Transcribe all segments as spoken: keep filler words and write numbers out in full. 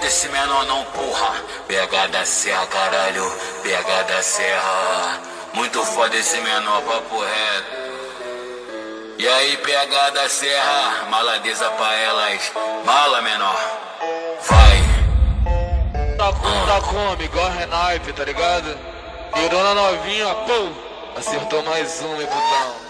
esse menor não, porra. Pega da serra, caralho, pega da serra. Muito foda esse menor, papo reto. E aí, pega da serra, maladeza pra elas. Mala, menor, vai. Tá com, tá como, igual Renaipe, tá ligado? Virou na novinha, pum, acertou mais um, meu putão.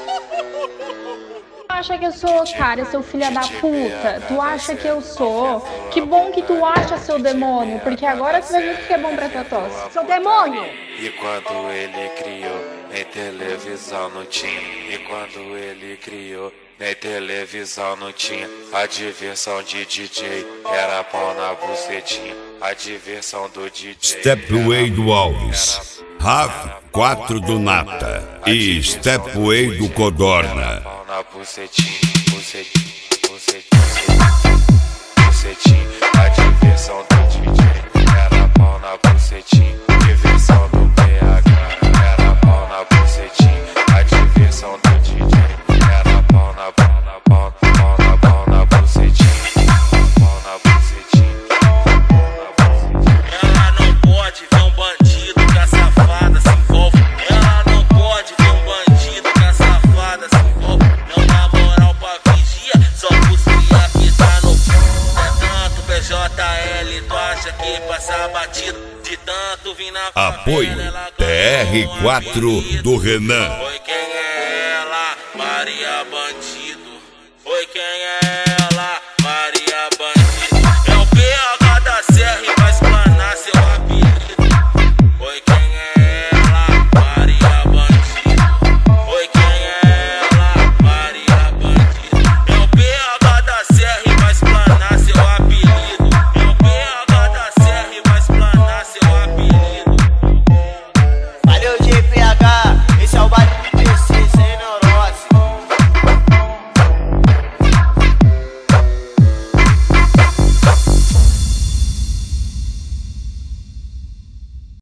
Tu acha que eu sou, cara, seu filho da puta? Tu acha que eu sou? Que bom que tu acha, seu demônio, porque agora tu vai ver o que é bom pra tua tosse. Seu demônio! E quando ele criou, nem televisão não tinha. E quando ele criou, nem televisão não tinha. A diversão de D J era pau na bucetinha. A diversão do D J Stepway do Alves, Raf quatro do Nata e Stepway do Codorna. pau na bucetinha, bucetinha, bucetinha, bucetinha. A diversão do D J era pau na bucetinha. Diversão do P H era pau na bucetinha. A diversão do D J era pau na pau na pau pau na pau na bucetinha. Pau na bucetinha. Ela não pode ver um bandido que a safada se envolve. Ela não pode ver um bandido que a safada se envolve. Não dá moral pra vigia, só custia que tá no é tanto P J L, tu acha que passa batido? De tanto vir na Apoio T R quatro do Renan. Oi, quem é ela? Maria Bandido. Oi, quem é ela?